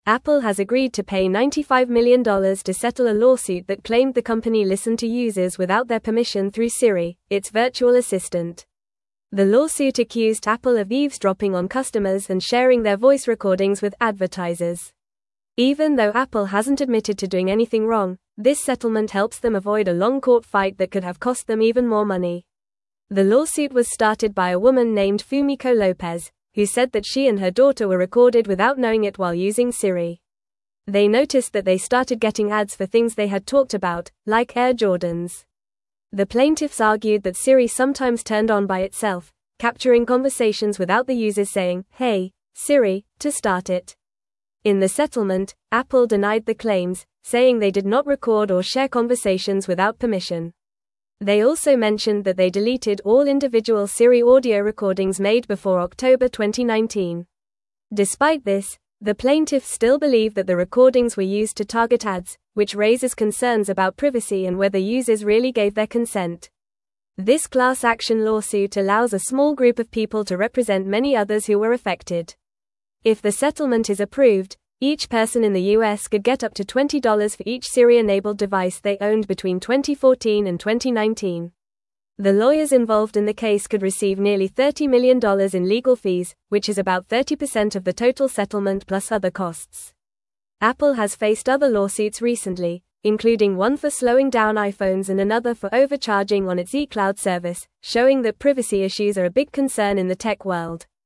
Apple has agreed to pay $95 million to settle a lawsuit that claimed the company listened to users without their permission through Siri, its virtual assistant. The lawsuit accused Apple of eavesdropping on customers and sharing their voice recordings with advertisers. Even though Apple hasn't admitted to doing anything wrong, this settlement helps them avoid a long court fight that could have cost them even more money. The lawsuit was started by a woman named Fumiko Lopez, who said that she and her daughter were recorded without knowing it while using Siri. They noticed that they started getting ads for things they had talked about, like Air Jordans. The plaintiffs argued that Siri sometimes turned on by itself, capturing conversations without the users saying, "Hey, Siri," to start it. In the settlement, Apple denied the claims, saying they did not record or share conversations without permission. They also mentioned that they deleted all individual Siri audio recordings made before October 2019. Despite this, the plaintiffs still believe that the recordings were used to target ads, which raises concerns about privacy and whether users really gave their consent. This class action lawsuit allows a small group of people to represent many others who were affected. If the settlement is approved, each person in the US could get up to $20 for each Siri-enabled device they owned between 2014 and 2019. The lawyers involved in the case could receive nearly $30 million in legal fees, which is about 30% of the total settlement plus other costs. Apple has faced other lawsuits recently, including one for slowing down iPhones and another for overcharging on its eCloud service, showing that privacy issues are a big concern in the tech world.